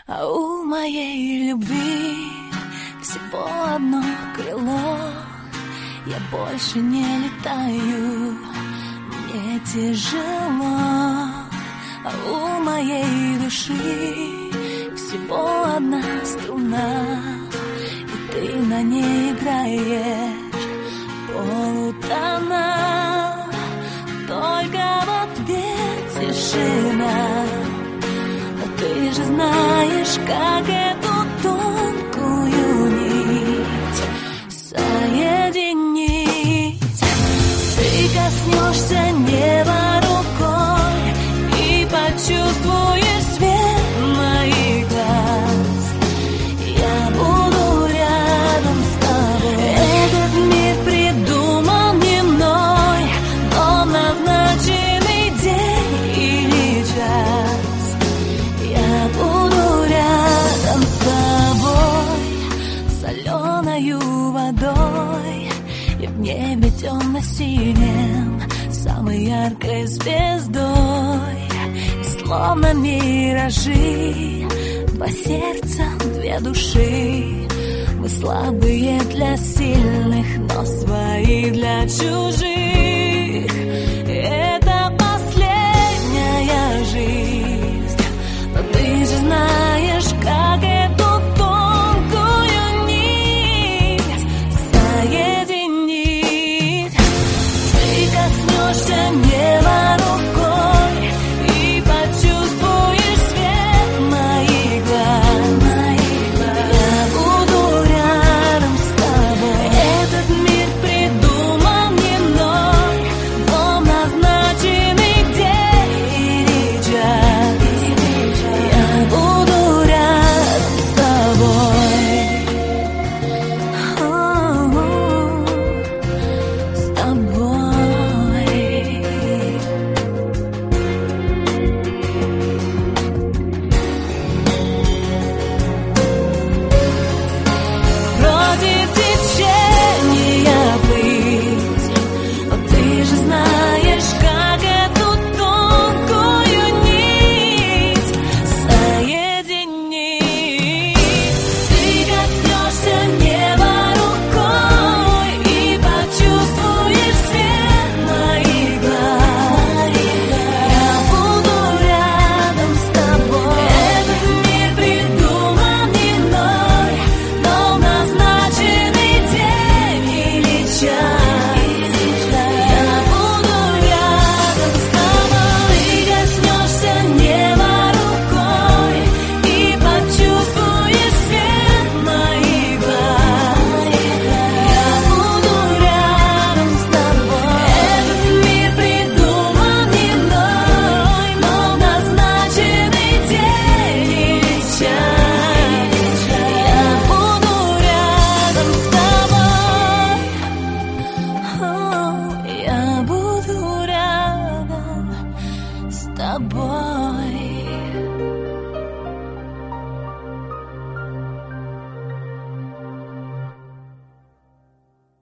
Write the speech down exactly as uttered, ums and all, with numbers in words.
А у моей любви всего одно крыло. Я больше не летаю, мне тяжело. А у моей души всего одна струна, и ты на ней играешь полутона. Только в ответ тишина. Но ты же знаешь, как эту тонкую нить соединить. Ты коснешься неба рукой и почувствуешь свет моих глаз. Я буду рядом с тобой. Этот мир придуман не мной, но назначенный день или час. Я буду рядом с тобой, соленою водой и в небе темно-синим, самой яркой звездой. И словно миражи, два сердца, две души. Мы слабые для сильных, но свои для чужих. Это последняя жизнь, но ты же знаешь, как эту тонкую нить соединить. Ты коснешься неба рукой и почувствуешь свет моих глаз. Я буду рядом с тобой. Этот мир придуман не мной, но назначенный день или час. Я буду рядом с тобой. О, с тобой. Против течения плыть, но ты же знаешь, как эту тонкую нить соединить. Ты коснешься неба рукой и почувствуешь свет моих глаз. Я буду рядом с тобой. Этот мир придуман не мной, но назначенный день или час. Я буду рядом с тобой. Ты коснешься неба рукой и почувствуешь свет моих глаз. Я буду рядом с тобой. Этот мир придуман не мной, но назначенный день или час. Я буду рядом с тобой. О, я буду рядом с тобой.